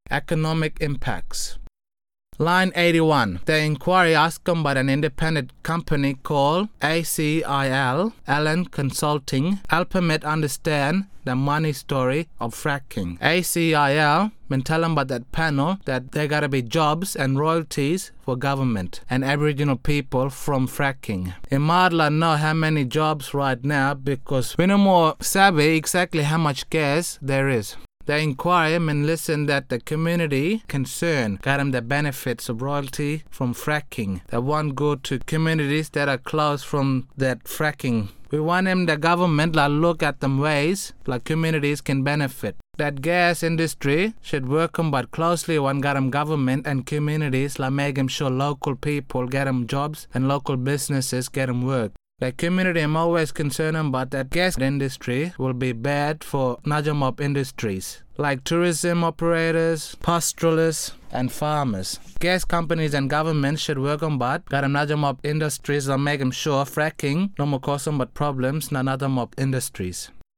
Economic impacts. Line 81. The inquiry asked by an independent company called ACIL, Allen Consulting, help Met understand the money story of fracking. ACIL been telling about that panel that there gotta be jobs and royalties for government and Aboriginal people from fracking. It might not know how many jobs right now because we no more savvy exactly how much gas there is. The inquiry may listen that the community concerned got them the benefits of royalty from fracking that won't go to communities that are close from that fracking. We want them, the government, to look at them ways like communities can benefit. That gas industry should work but closely with government and communities like making sure local people get them jobs and local businesses get them work. The community I'm always concerned about that gas industry will be bad for Najamop industries like tourism operators, pastoralists, and farmers. Gas companies and governments should work on but Najamop industries and make them sure fracking no more cause but problems in Najamop industries.